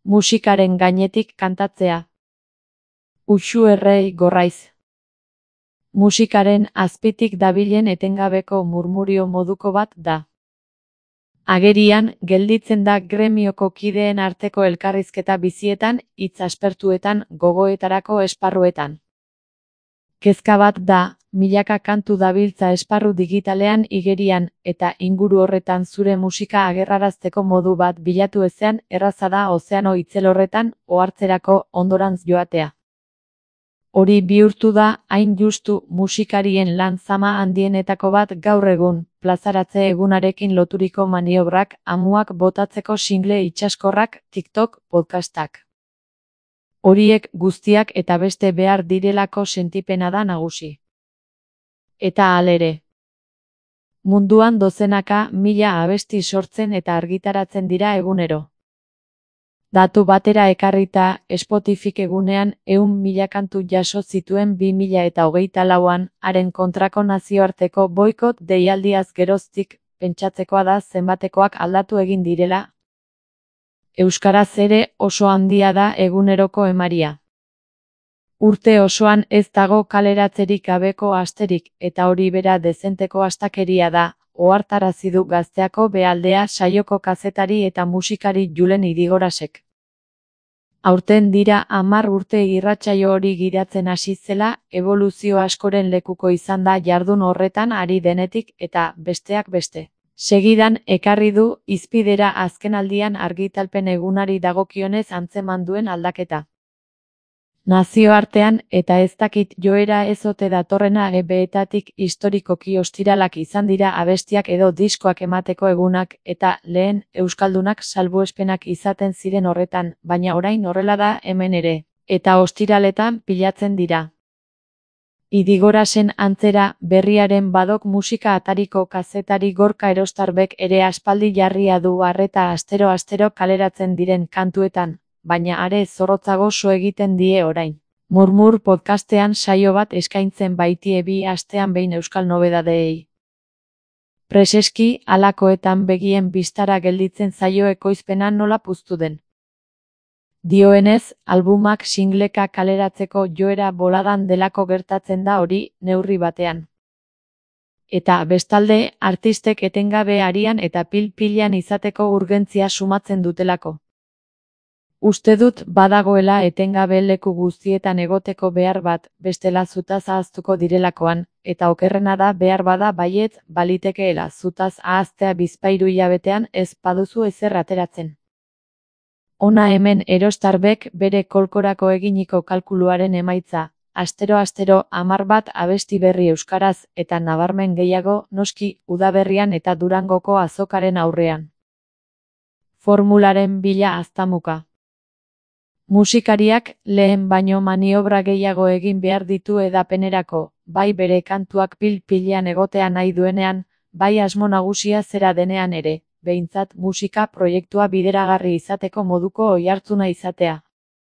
Musikaren gainetik kantatzea. Uxu errei gorraiz. Musikaren azpitik dabilen etengabeko murmurio moduko bat da. Agerian, gelditzen da gremioko kideen arteko elkarrizketa bizietan, hitz aspertuetan, gogoetarako esparruetan. Kezka bat da, milaka kantu dabiltza esparru digitalean igerian, eta inguru horretan zure musika agerrarazteko modu bat bilatu ezean, erraza da ozeano itzel horretan, ohartzerako ondorantz joatea. Hori bihurtu da, hain justu, musikarien lan zama handienetako bat gaur egun, plazaratze egunarekin loturiko maniobrak, amuak botatzeko single itsaskorrak, TikTok, podcastak. Horiek guztiak eta beste behar direlako sentipena da nagusi. Eta halere. Munduan dozenaka, mila abesti sortzen eta argitaratzen dira egunero. Datu batera ekarrita, Spotifyk egunean 100.000 kantu jaso zituen 2024an, haren kontrako nazioarteko boikot deialdiaz geroztik, pentsatzekoa da zenbatekoak aldatu egin direla. Euskaraz ere oso handia da eguneroko emaria. Urte osoan ez dago kaleratzerik gabeko asterik, eta hori bera dezenteko astakeria da, ohartarazi du Gazteako Bealdea saioko kazetari eta musikari Julen Idigorasek. Aurten dira 10 urte irratsaio hori giratzen hasi zela, eboluzio askoren lekuko izan da jardun horretan ari denetik eta besteak beste. Segidan ekarri du hizpidera azkenaldian argitalpen egunari dagokionez antzeman duen aldaketa. Nazioartean eta ez dakit joera ez ote datorrena ebeetatik historikoki ostiralak izan dira abestiak edo diskoak emateko egunak eta lehen euskaldunak salbuespenak izaten ziren horretan, baina orain horrela da hemen ere, eta ostiraletan pilatzen dira. Idigorasen antzera berriaren badok musika atariko kazetari Gorka Erostarbek ere aspaldi jarria du arreta astero kaleratzen diren kantuetan, baina are zorrotzago so egiten die orain. Murmur podcastean saio bat eskaintzen baitie 2 astean behin euskal nobedadeei. Preseski, halakoetan begien bistara gelditzen zaio ekoizpena nola puztu den. Dioenez, albumak singleka kaleratzeko joera boladan delako gertatzen da hori, neurri batean. Eta bestalde, artistek etengabe arian eta pil-pilean izateko urgentzia sumatzen dutelako. Uste dut badagoela etengabe leku guztietan egoteko behar bat, bestela zutaz ahaztuko direlakoan, eta okerrena da behar bada baietz balitekeela zutaz ahaztea bizpahiru hilabetean ez baduzu ezer ateratzen. Hona hemen Erostarbek bere kolkorako eginiko kalkuluaren emaitza, astero 10 bat abesti berri euskaraz eta nabarmen gehiago noski udaberrian eta Durangoko azokaren aurrean. Formularen bila aztamuka. Musikariak lehen baino maniobra gehiago egin behar ditu edapenerako, bai bere kantuak pil-pilean egotea nahi duenean, bai asmo nagusia zera denean ere, behintzat musika proiektua bideragarri izateko moduko oihartzuna izatea.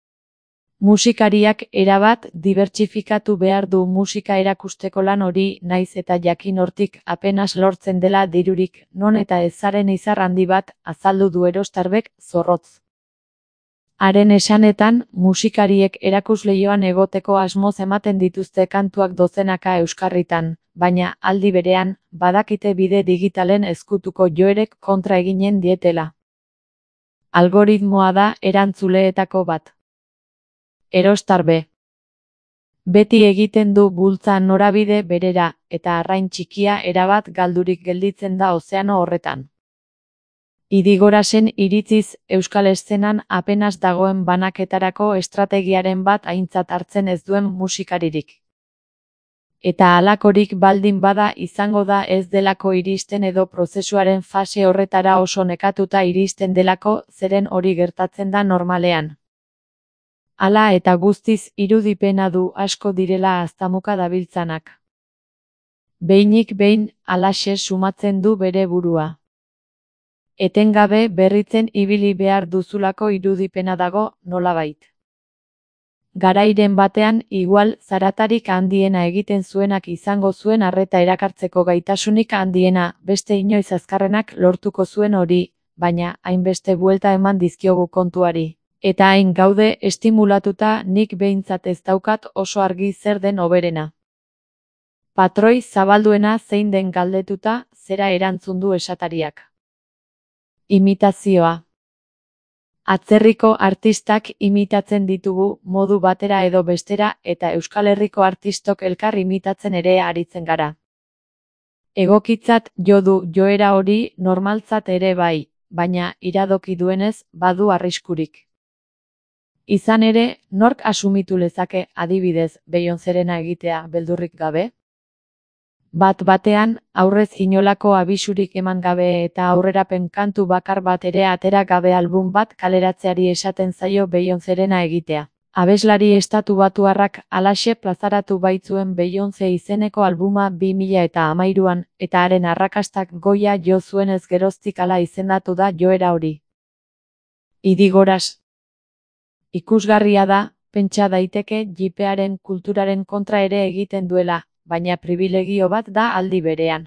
Musikariak erabat dibertsifikatu behar du musika erakusteko lan hori naiz eta jakin hortik apenas lortzen dela dirurik, non eta ezaren izar handi bat azaldu du Erostarbek zorrotz. Haren esanetan, musikariek erakusleioan egoteko asmoz ematen dituzte kantuak dozenaka euskarritan, baina aldi berean, badakite bide digitalen ezkutuko joerek kontra eginen dietela. Algoritmoa da erantzuleetako bat. Erostarbe. Beti egiten du bultza norabide berera, eta arrain txikia erabat galdurik gelditzen da ozeano horretan. Idigorasen iritziz, euskal eszenan apenas dagoen banaketarako estrategiaren bat aintzat hartzen ez duen musikaririk. Eta halakorik baldin bada izango da ez delako iristen edo prozesuaren fase horretara oso nekatuta iristen delako zeren hori gertatzen da normalean. Hala eta guztiz irudipena du asko direla aztamuka dabiltzanak. Behinik behin, halaxe sumatzen du bere burua. Etengabe berritzen ibili behar duzulako irudipena dago, nolabait. Garairen batean, igual, zaratarik handiena egiten zuenak izango zuen arreta erakartzeko gaitasunik handiena, beste inoiz azkarrenak lortuko zuen hori, baina hainbeste buelta eman dizkiogu kontuari. Eta hain gaude estimulatuta nik behintzat ez daukat oso argi zer den hoberena. Patroi zabalduena zein den galdetuta, zera erantzun du esatariak. Imitazioa. Atzerriko artistak imitatzen ditugu modu batera edo bestera eta Euskal Herriko artistok elkar imitatzen ere aritzen gara. Egokitzat jo du joera hori normaltzat ere bai, baina iradoki duenez badu arriskurik. Izan ere, nork asumitu lezake adibidez Beyoncérena egitea beldurrik gabe? Bat-batean, aurrez inolako abisurik eman gabe eta aurrerapen kantu bakar bat ere atera gabe album bat kaleratzeari esaten zaio Beyoncérena egitea. Abeslari estatubatuarrak halaxe plazaratu baitzuen Beyoncé izeneko albuma 2013an eta haren arrakastak goia jo zuenez geroztik hala izendatu da joera hori. Idigoras. Ikusgarria da, pentsa daiteke jipearen kulturaren kontra ere egiten duela, baina pribilegio bat da aldi berean.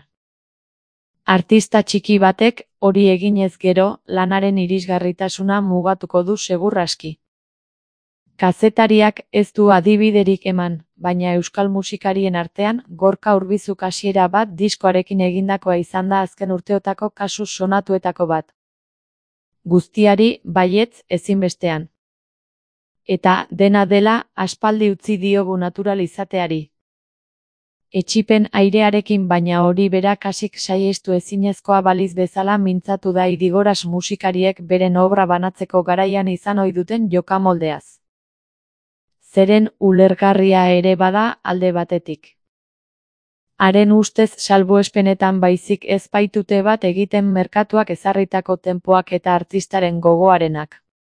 Artista txiki batek, hori eginez gero, lanaren irisgarritasuna mugatuko du segur aski. Kazetariak ez du adibiderik eman, baina euskal musikarien artean, Gorka Urbizuk hasiera bat diskoarekin egindakoa izan da azken urteotako kasu sonatuetako bat. Guztiari, baietz, ezinbestean. Eta, dena dela, aspaldi utzi diogu natural izateari. Etxipen airearekin baina hori bera kasik saiestu ezinezkoa baliz bezala mintzatu da Idigoras musikariek beren obra banatzeko garaian izan ohi duten jokamoldeaz. Zeren ulergarria ere bada alde batetik. Haren ustez salbuespenetan baizik ez baitute bat egiten merkatuak ezarritako tempoak eta artistaren gogoarenak.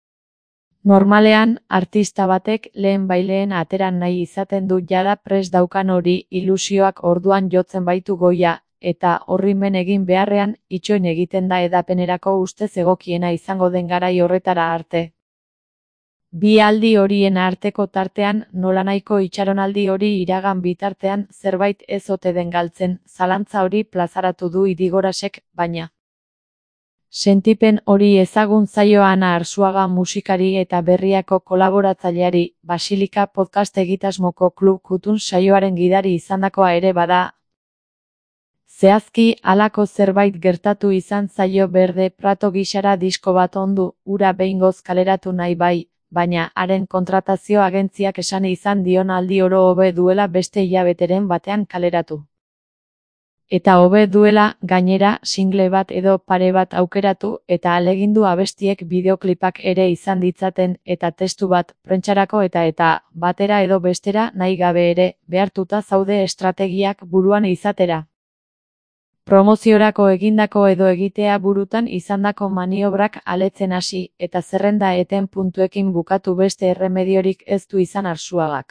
Normalean, artista batek lehen ateran nahi izaten du jada prest daukan hori ilusioak orduan jotzen baitu goia, eta horrimen egin beharrean itxoin egiten da edapenerako ustez egokiena izango den garai horretara arte. Bi aldi horien arteko tartean, nolanahiko itxaronaldi hori iragan bitartean zerbait ez ote den galtzen, zalantza hori plazaratu du Idigorasek, baina. Sentipen hori ezagun zaio Ana Arzuaga musikari eta Berriako kolaboratzaileari, Basilika podcast egitasmoko Klub Kutun saioaren gidari izandakoa ere bada. Zehazki, halako zerbait gertatu izan zaio Berde Prato gisara disko bat ondu, hura behingoz kaleratu nahi bai, baina haren kontratazio agentziak esan izan dion aldi oro hobe duela beste hilabeteren batean kaleratu. Eta hobe duela, gainera, single bat edo pare bat aukeratu eta ahalegindu abestiek bideoklipak ere izan ditzaten eta testu bat, prentsarako eta batera edo bestera nahi gabe ere, behartuta zaude estrategiak buruan izatera. Promoziorako egindako edo egitea burutan izandako maniobrak aletzen hasi eta zerrenda eten puntuekin bukatu beste erremediorik ez du izan Arzuagak.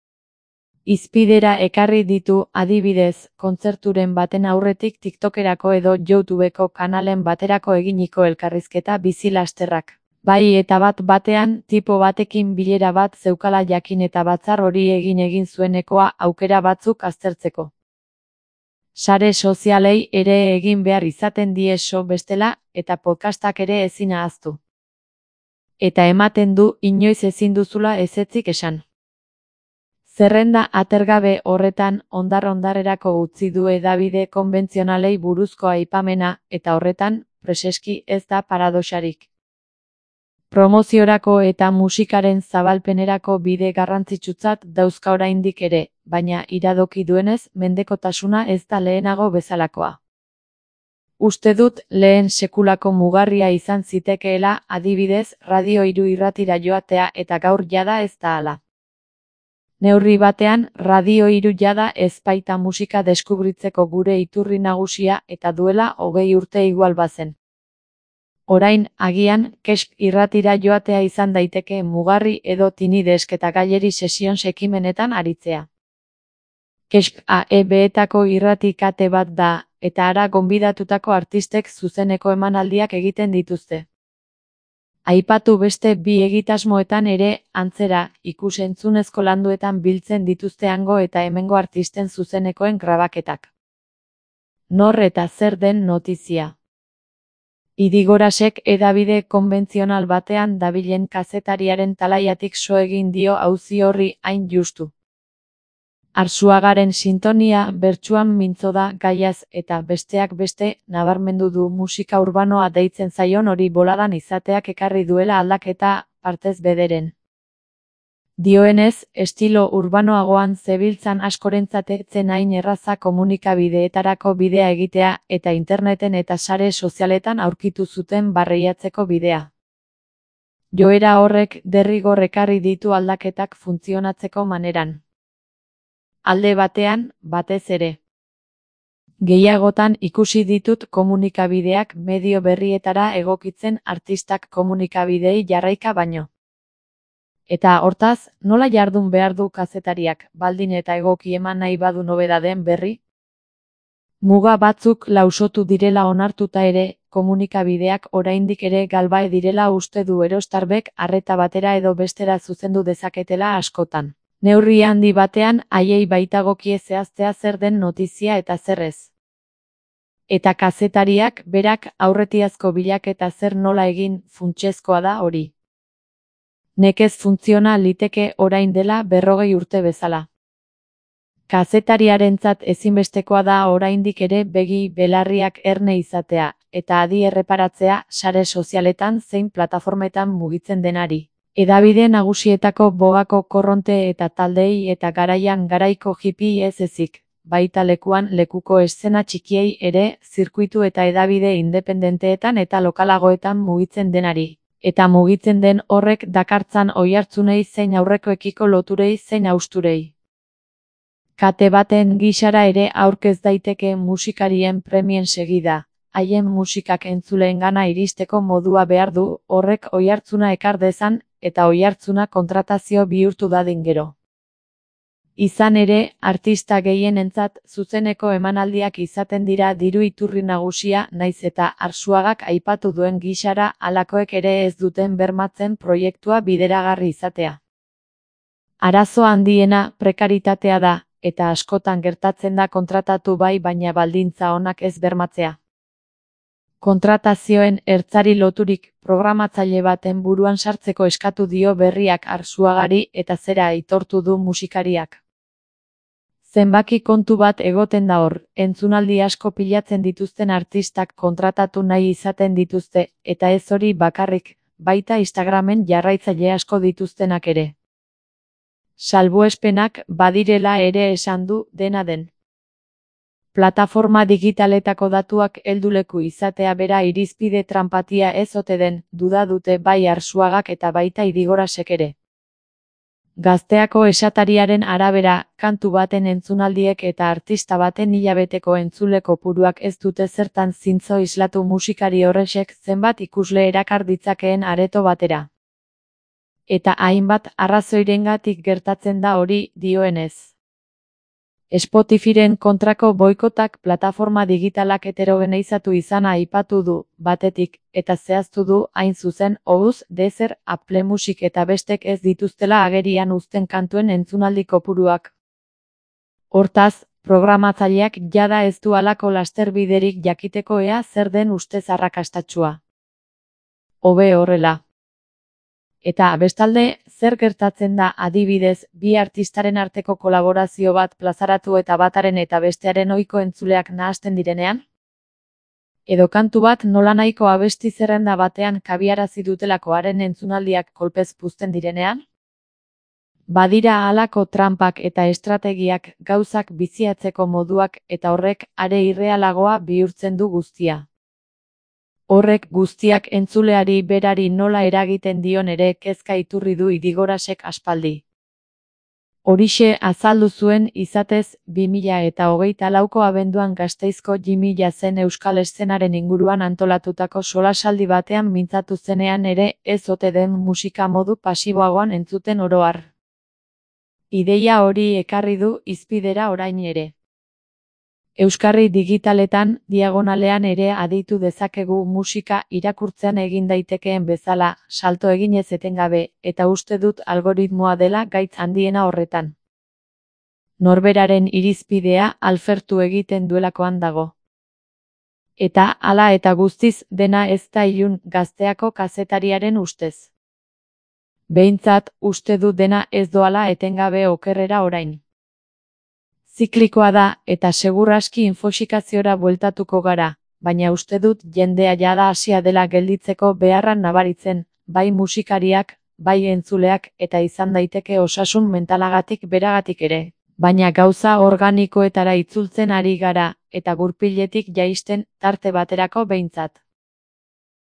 Izpidera ekarri ditu, adibidez, kontzerturen baten aurretik TikTokerako edo YouTubeko kanalen baterako eginiko elkarrizketa bizi lasterrak. Bai eta bat-batean, tipo batekin bilera bat zeukala jakin eta batzar hori egin zuenekoa aukera batzuk aztertzeko. Sare sozialei ere egin behar izaten dieso bestela, eta podcastak ere ezin ahaztu. Eta ematen du, inoiz ezin duzula ezetzik esan. Zerrenda atergabe horretan ondar-ondarrerako utzi du hedabide konbentzionalei buruzko aipamena, eta horretan, preseski ez da paradoxarik. Promoziorako eta musikaren zabalpenerako bide garrantzitsutzat dauzka oraindik ere, baina iradoki duenez mendekotasuna ez da lehenago bezalakoa. Uste dut lehen sekulako mugarria izan zitekeela, adibidez, Radio 3 irratira joatea eta gaur jada ez da hala. Neurri batean, Radio 3 jada ez baita musika deskubritzeko gure iturri nagusia eta duela 20 urte igual bazen. Orain, agian, Kesk irratira joatea izan daiteke mugarri edo tinidesk eta gaileri sesions ekimenetan aritzea. Kesk AEB-etako irrati kate bat da, eta hara gonbidatutako artistek zuzeneko emanaldiak egiten dituzte. Aipatu beste bi egitasmoetan ere, antzera, ikus-entzunezko landuetan biltzen dituzte hango eta hemengo artisten zuzenekoen grabaketak. Nor eta zer den notizia. Idigorasek hedabide konbentzional batean dabilen kazetariaren talaiatik so egin dio auzi horri hain justu. Arzuagaren sintonia bertsuan mintzo da gaiaz eta besteak beste nabarmendu du musika urbanoa deitzen zaion hori boladan izateak ekarri duela aldaketa partez bederen. Dioenez, estilo urbanoagoan zebiltzan askorentzat ez zen hain erraza komunikabideetarako bidea egitea eta interneten eta sare sozialetan aurkitu zuten barreiatzeko bidea. Joera horrek derrigor ekarri ditu aldaketak funtzionatzeko maneran. Alde batean, batez ere. Gehiagotan ikusi ditut komunikabideak medio berrietara egokitzen artistak komunikabidei jarraika baino. Eta hortaz, nola jardun behar du kazetariak, baldin eta egoki eman nahi badu nobedadeen berri? Muga batzuk lausotu direla onartuta ere, komunikabideak oraindik ere galbae direla uste du Eurostarbek arreta batera edo bestera zuzendu dezaketela askotan. Neurri handi batean haiei baitagokie zehaztea zer den notizia eta zer ez. Eta kazetariak berak aurretiazko bilaketa zer nola egin funtsezkoa da hori. Nekez funtziona liteke orain dela 40 urte bezala. Kazetariarentzat ezinbestekoa da oraindik ere begi belarriak erne izatea, eta adi erreparatzea sare sozialetan zein plataformetan mugitzen denari. Hedabide nagusietako bogako korronte eta taldeei eta garaian garaiko hippie ez ezik, baita lekuan lekuko eszena txikiei ere, zirkuitu eta hedabide independenteetan eta lokalagoetan mugitzen denari. Eta mugitzen den horrek dakartzan oihartzunei zein aurrekoekiko loturei zein hausturei. Kate baten gisara ere aurkez daiteke musikarien premien segida. Haien musikak entzuleengana iristeko modua behar du, horrek oihartzuna ekar dezan, eta oihartzuna kontratazio bihurtu dadin gero. Izan ere, artista gehienentzat zuzeneko emanaldiak izaten dira diru iturri nagusia naiz eta Arzuagak aipatu duen gisara halakoek ere ez duten bermatzen proiektua bideragarri izatea. Arazo handiena prekaritatea da, eta askotan gertatzen da kontratatu bai baina baldintza onak ez bermatzea. Kontratazioen ertzari loturik programatzaile baten buruan sartzeko eskatu dio berriak Arzuagari eta zera aitortu du musikariak. Zenbaki kontu bat egoten da hor, entzunaldi asko pilatzen dituzten artistak kontratatu nahi izaten dituzte, eta ez hori bakarrik, baita Instagramen jarraitzaile asko dituztenak ere. Salbuespenak badirela ere esan du dena den. Plataforma digitaletako datuak helduleku izatea bera irizpide tranpatia ez ote den, duda dute bai Arzuagak eta baita Idigorasek ere. Gazteako esatariaren arabera, kantu baten entzunaldiek eta artista baten hilabeteko entzule kopuruak ez dute zertan zintzo islatu musikari horrexek zenbat ikusle erakar ditzakeen areto batera. Eta hainbat arrazoirengatik gertatzen da hori, dioenez. Spotifyren kontrako boikotak plataforma digitalak heterogeneizatu izana aipatu du, batetik, eta zehaztu du, hain zuzen, Ouz, Deezer, Apple Music eta bestek ez dituztela agerian uzten kantuen entzunaldi kopuruak. Hortaz, programatzaileak jada ez du halako lasterbiderik jakiteko ea zer den ustez arrakastatsua. Hobe horrela. Eta bestalde, zer gertatzen da adibidez, bi artistaren arteko kolaborazio bat plazaratu eta bataren eta bestearen ohiko entzuleak nahasten direnean? Edo kantu bat nolanahiko abesti zerrenda batean kabiarazi dutelakoaren entzunaldiak kolpez puzten direnean? Badira halako tranpak eta estrategiak gauzak biziatzeko moduak eta horrek are irrealagoa bihurtzen du guztia. Horrek guztiak entzuleari berari nola eragiten dion ere kezka iturri du Idigorasek aspaldi. Horixe azaldu zuen izatez 2024ko abenduan Gasteizko Jimmy Jazen euskal eszenaren inguruan antolatutako solasaldi batean mintzatu zenean ere ez ote den musika modu pasiboagoan entzuten oro har. Ideia hori ekarri du hizpidera orain ere. Euskarri digitaletan, diagonalean ere aditu dezakegu musika irakurtzean egin daitekeen bezala, salto eginez etengabe, eta uste dut algoritmoa dela gaitz handiena horretan. Norberaren irizpidea alfertu egiten duelakoan dago. Eta hala eta guztiz dena ez da ilun Gazteako kazetariaren ustez. Behintzat, uste du dena ez doala etengabe okerrera orain. Ziklikoa da eta segur aski infoxikaziora bueltatuko gara, baina uste dut jendea jada hasia dela gelditzeko beharran nabaritzen, bai musikariak, bai entzuleak eta izan daiteke osasun mentalagatik beragatik ere. Baina gauza organikoetara itzultzen ari gara, eta gurpiletik jaisten tarte baterako behintzat.